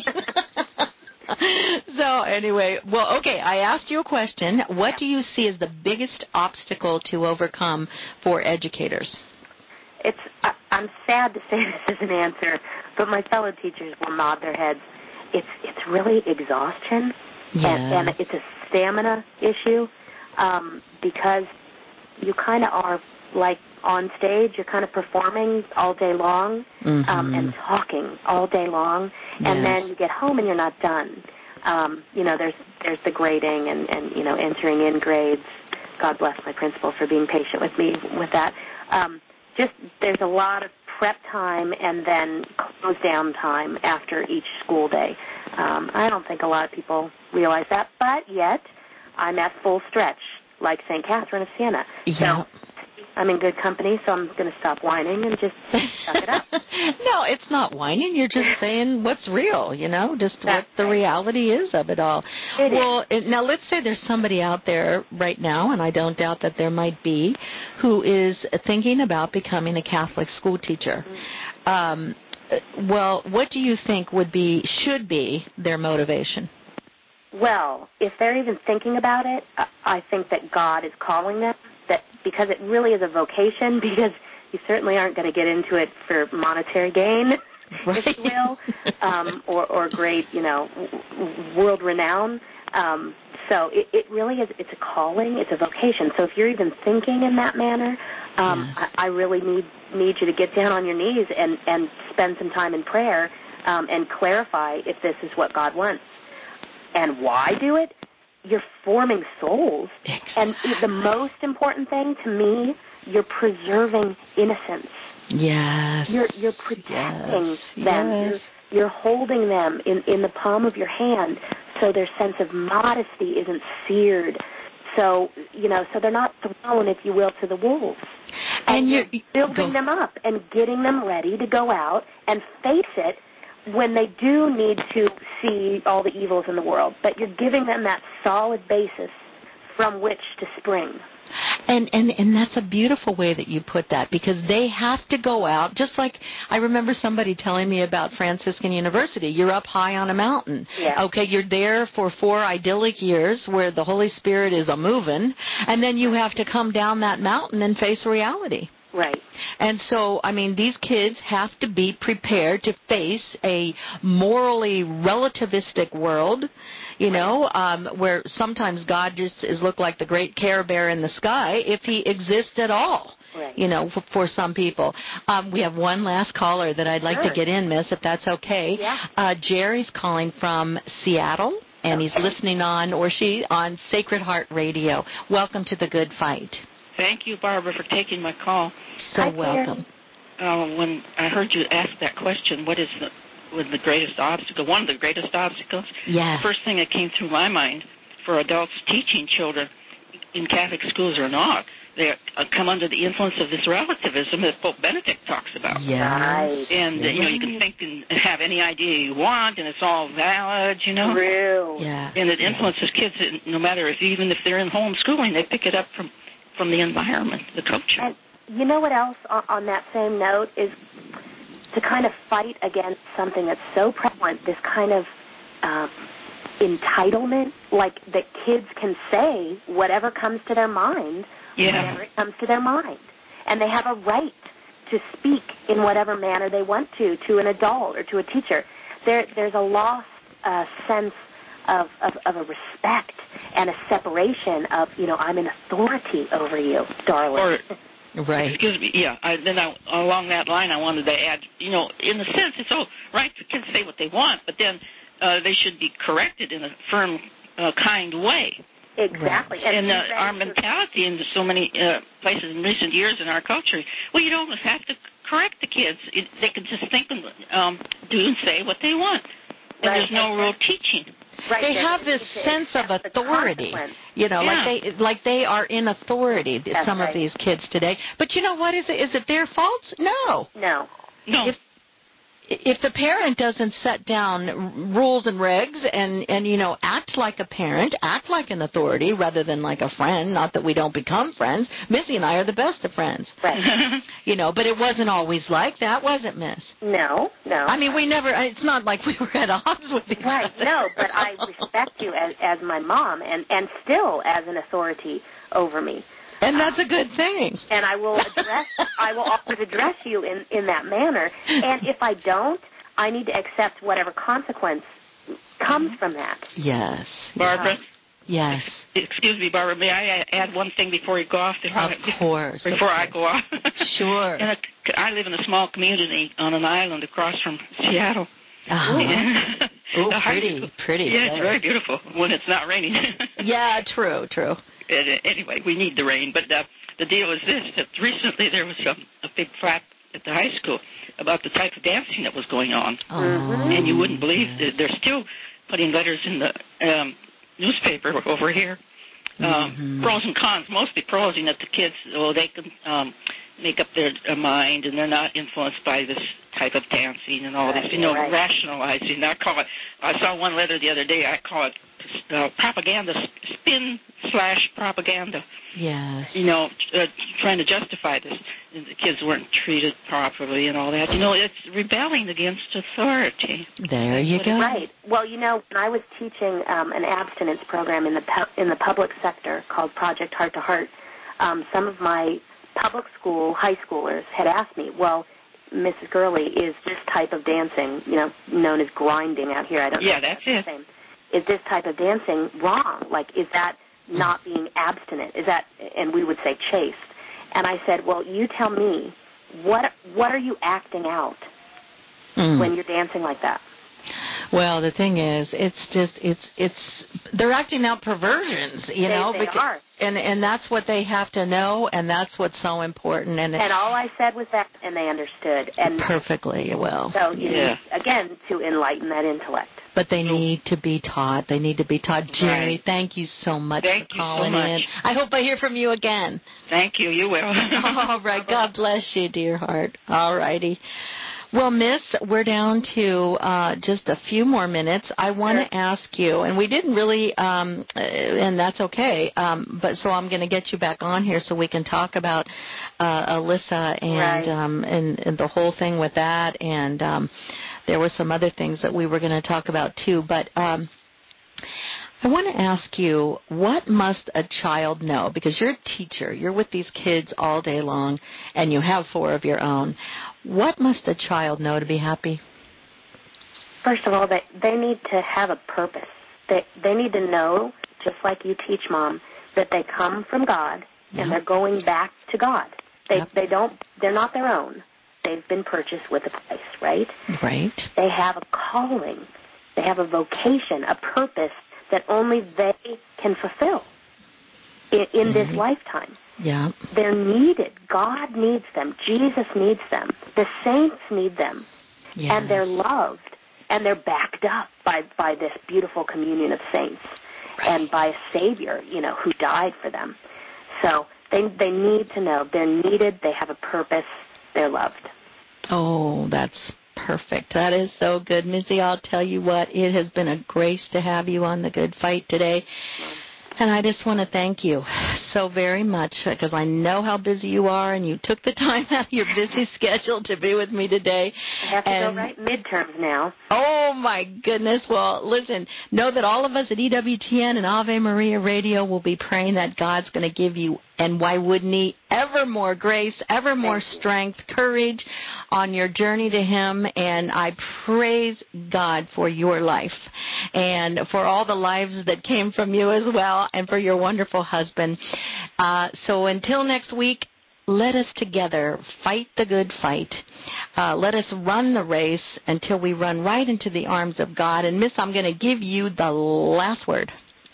So anyway, I asked you a question. What do you see as the biggest obstacle to overcome for educators? I'm sad to say this is an answer, but my fellow teachers will nod their heads. It's really exhaustion, and it's a stamina issue, because you kind of are like on stage, you're kind of performing all day long, and talking all day long, and then you get home and you're not done. There's the grading and entering in grades. God bless my principal for being patient with me with that. There's a lot of prep time and then close down time after each school day. I don't think a lot of people realize that, but yet I'm at full stretch, like St. Catherine of Siena. Yeah. So I'm in good company, so I'm going to stop whining and just suck it up. No, it's not whining. You're just saying what's real, just what the reality is of it all. Now let's say there's somebody out there right now, and I don't doubt that there might be, who is thinking about becoming a Catholic school teacher. What do you think should be their motivation? Well, if they're even thinking about it, I think that God is calling them. That because it really is a vocation, because you certainly aren't going to get into it for monetary gain, if you will, or great, world renown. So it really is. It's a calling. It's a vocation. So if you're even thinking in that manner, I really need you to get down on your knees and spend some time in prayer and clarify if this is what God wants. And why do it? You're forming souls. And the most important thing to me, you're preserving innocence. Yes. You're protecting them. Yes. You're holding them in the palm of your hand so their sense of modesty isn't seared. So, so they're not thrown, if you will, to the wolves. And you're building them up and getting them ready to go out and face it when they do need to see all the evils in the world, but you're giving them that solid basis from which to spring. And that's a beautiful way that you put that, because they have to go out, just like I remember somebody telling me about Franciscan University. You're up high on a mountain. Yeah. Okay, you're there for 4 idyllic years where the Holy Spirit is a-moving, and then you have to come down that mountain and face reality. Right. And so, I mean, these kids have to be prepared to face a morally relativistic world, you know, where sometimes God just is looked like the great Care Bear in the sky, if he exists at all. Right. You know, for some people. We have one last caller that I'd like to get in, Miss, if that's okay. Yeah. Jerry's calling from Seattle, and he's listening on Sacred Heart Radio. Welcome to The Good Fight. Thank you, Barbara, for taking my call. So welcome. When I heard you ask that question, what is the greatest obstacle? One of the greatest obstacles? Yes. The first thing that came through my mind for adults teaching children in Catholic schools or not, they come under the influence of this relativism that Pope Benedict talks about. Yes. Right. And, you know, you can think and have any idea you want, and it's all valid, you know. True. Yeah. And it influences kids, no matter even if they're in homeschooling, they pick it up from the environment, the culture. And you know what else on that same note is to kind of fight against something that's so prevalent, this kind of entitlement, like that kids can say whatever comes to their mind whenever it comes to their mind. And they have a right to speak in whatever manner they want to an adult or to a teacher. There's a lost sense of a respect and a separation of, you know, I'm an authority over you, darling. Right. Excuse me, yeah. Along that line, I wanted to add, you know, in a sense, it's all right for kids to say what they want, but then they should be corrected in a firm, kind way. Exactly. Right. And our mentality in so many places in recent years in our culture, well, you don't have to correct the kids. They can just think and do and say what they want. And there's no real teaching. Right. They have this sense of authority, you know, like they are in authority. Some of these kids today. But you know what? Is it their fault? No. If the parent doesn't set down rules and regs and you know, act like a parent, act like an authority rather than like a friend, not that we don't become friends. Missy and I are the best of friends. Right. You know, but it wasn't always like that, was it, Miss? No. I mean, it's not like we were at odds with each other. No, but I respect you as my mom and still as an authority over me. And that's a good thing. And I will always address you in that manner. And if I don't, I need to accept whatever consequence comes from that. Yes. Barbara? Yes. Excuse me, Barbara. May I add one thing before you go off? Of course. Before I go off. Sure. I live in a small community on an island across from Seattle. Uh-huh. Oh, pretty. Yeah, it's very beautiful when it's not raining. Yeah, true. Anyway, we need the rain. But the deal is this, that recently there was a big flap at the high school about the type of dancing that was going on. Mm-hmm. And you wouldn't believe that they're still putting letters in the newspaper over here. Pros and cons, mostly pros, in that the kids, they can make up their mind and they're not influenced by this type of dancing and all this, rationalizing. I saw one letter the other day, I call it propaganda, spin/propaganda. Yes. You know, trying to justify this. And the kids weren't treated properly and all that. You know, it's rebelling against authority. There you go. Right. Well, you know, when I was teaching an abstinence program in the public sector called Project Heart to Heart, some of my public school high schoolers had asked me, well, Mrs. Gurley, is this type of dancing, you know, known as grinding out here? I don't know. Yeah, that's it. Same. Is this type of dancing wrong? Like, is that not being abstinent? Is that, and we would say chaste. And I said, well, you tell me, what are you acting out when you're dancing like that? Well, the thing is, they're acting out perversions, you know. They are. And that's what they have to know, and that's what's so important. And all I said was that, and they understood. And perfectly well. So, you need, again, to enlighten that intellect. But they need to be taught. They need to be taught. Jerry, thank you so much for calling in. I hope I hear from you again. Thank you. You will. All right. God bless you, dear heart. All righty. Well, Miss, we're down to just a few more minutes. I want to ask you, and we didn't really, and that's okay, but so I'm going to get you back on here so we can talk about Alyssa and the whole thing with that, and there were some other things that we were going to talk about too, but I want to ask you, what must a child know? Because you're a teacher. You're with these kids all day long, and you have 4 of your own. What must a child know to be happy? First of all, they need to have a purpose. They need to know, just like you teach, Mom, that they come from God, and they're going back to God. They're not their own. They've been purchased with a price, right? Right. They have a calling. They have a vocation, a purpose that only they can fulfill in this lifetime. Yeah. They're needed. God needs them. Jesus needs them. The saints need them. Yes. And they're loved. And they're backed up by this beautiful communion of saints and by a Savior, who died for them. So they need to know they're needed. They have a purpose. They're loved. Oh, that's perfect. That is so good. Missy, I'll tell you what, it has been a grace to have you on The Good Fight today. And I just want to thank you so very much, because I know how busy you are, and you took the time out of your busy schedule to be with me today. I have to go right midterms now. Oh, my goodness. Well, listen, know that all of us at EWTN and Ave Maria Radio will be praying that God's going to give you, and why wouldn't He, ever more grace, ever more strength, courage on your journey to Him. And I praise God for your life and for all the lives that came from you as well, and for your wonderful husband. So until next week, let us together fight the good fight. Let us run the race until we run right into the arms of God. And, Miss, I'm going to give you the last word.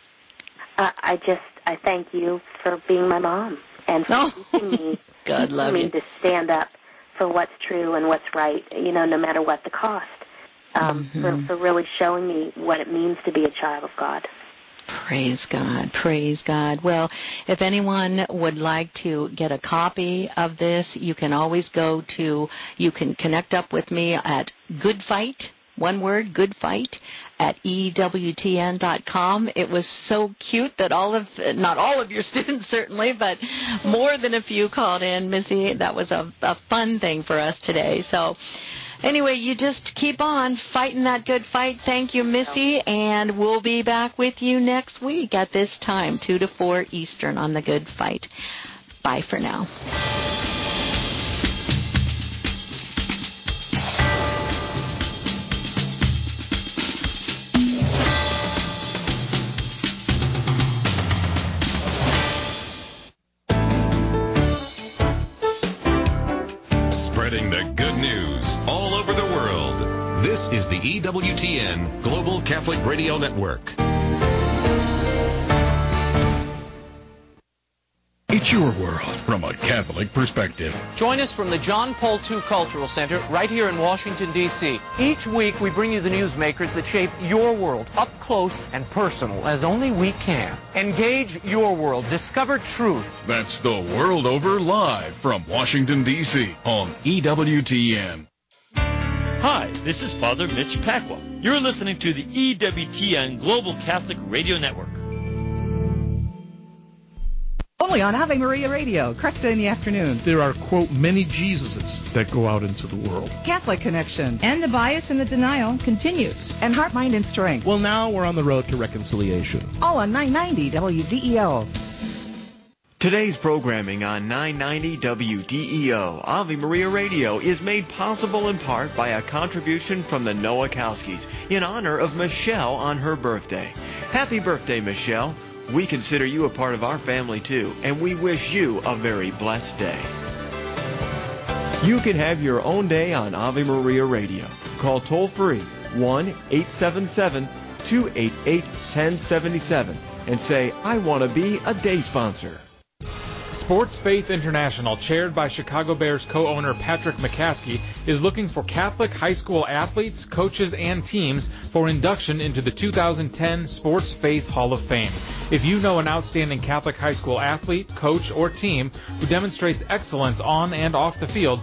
I thank you for being my mom and for teaching me, to stand up for what's true and what's right, no matter what the cost, for really showing me what it means to be a child of God. Praise God. Praise God. Well, if anyone would like to get a copy of this, you can always you can connect up with me at Good Fight, one word, Good Fight, at EWTN.com. It was so cute that not all of your students certainly, but more than a few called in, Missy. That was a fun thing for us today. So anyway, you just keep on fighting that good fight. Thank you, Missy, and we'll be back with you next week at this time, 2 to 4 Eastern on The Good Fight. Bye for now. Spreading the good news all over the world. This is the EWTN Global Catholic Radio Network. It's your world from a Catholic perspective. Join us from the John Paul II Cultural Center right here in Washington, D.C. Each week we bring you the newsmakers that shape your world up close and personal as only we can. Engage your world. Discover truth. That's The World Over Live from Washington, D.C. on EWTN. Hi, this is Father Mitch Pacwa. You're listening to the EWTN Global Catholic Radio Network. Only on Ave Maria Radio, Cresta in the afternoon. There are, quote, many Jesuses that go out into the world. Catholic Connection. And the bias and the denial continues. And Heart, Mind, and Strength. Well, now we're on the road to reconciliation. All on 990 WDEO. Today's programming on 990 WDEO, Ave Maria Radio, is made possible in part by a contribution from the Nowakowskis in honor of Michelle on her birthday. Happy birthday, Michelle. We consider you a part of our family, too, and we wish you a very blessed day. You can have your own day on Ave Maria Radio. Call toll-free 1-877-288-1077 and say, I want to be a day sponsor. Sports Faith International, chaired by Chicago Bears co-owner Patrick McCaskey, is looking for Catholic high school athletes, coaches, and teams for induction into the 2010 Sports Faith Hall of Fame. If you know an outstanding Catholic high school athlete, coach, or team who demonstrates excellence on and off the field,